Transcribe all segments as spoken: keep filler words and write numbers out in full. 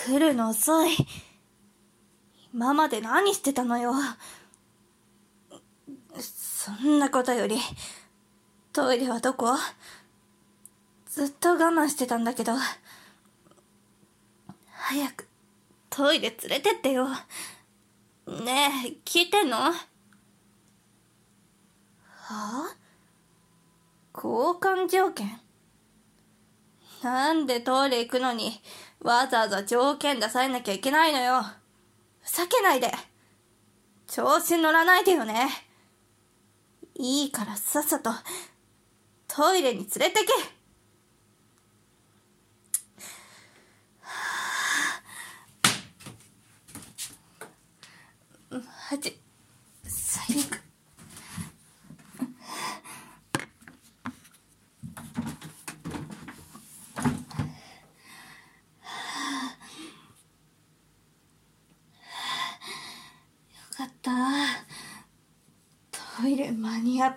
来るの遅い。今まで何してたのよ。そんなことより、トイレはどこ？ずっと我慢してたんだけど。早く、トイレ連れてってよ。ねえ、聞いてんの？はあ？交換条件？なんでトイレ行くのにわざわざ条件出されなきゃいけないのよ。ふざけないで。調子乗らないでよね。いいからさっさとトイレに連れてけ。マジ最悪。よかった。トイレ間に合った。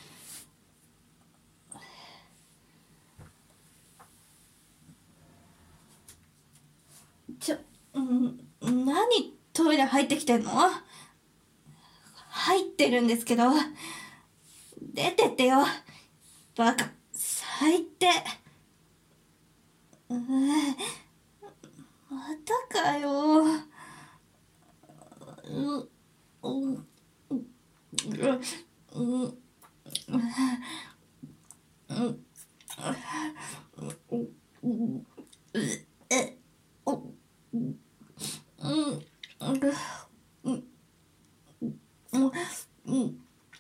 ちょ、ん、何トイレ入ってきてんの？入ってるんですけど。出てってよ。バカ、最低。うぅ、またかよ。う、う、う、う、う、え、お、うん、うん、うん、うん、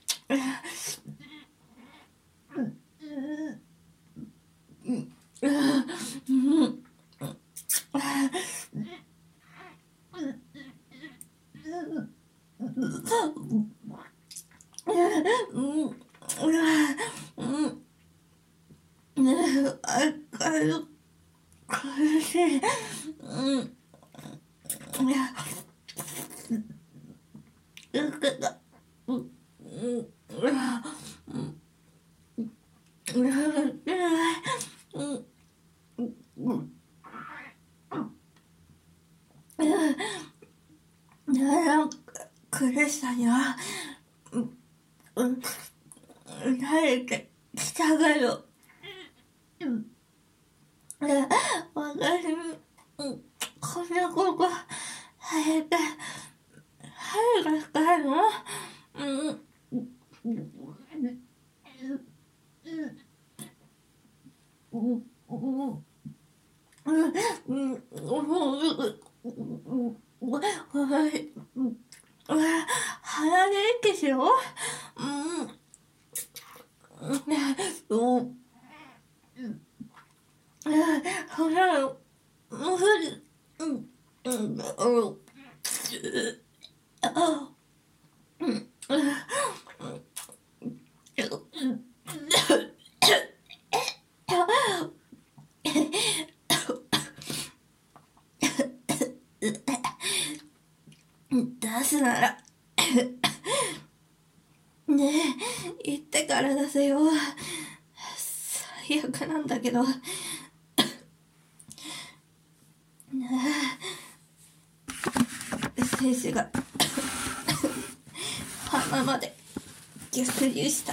苦しい。うん。いや、よかった。うん。うん。うん。うん。なんか苦しさには、うん、うん、慣れてきたがよ。うん。私も、うん、こんなこと、早く、早くしたいの？うん。うん。うん。うん。うん、うん、うん、鼻で息しよう。うん、うん、そんなの、無理。うん、うん、うん、出すならねえ、言ってから出せよ。最悪なんだけど。精子が鼻まで逆流した。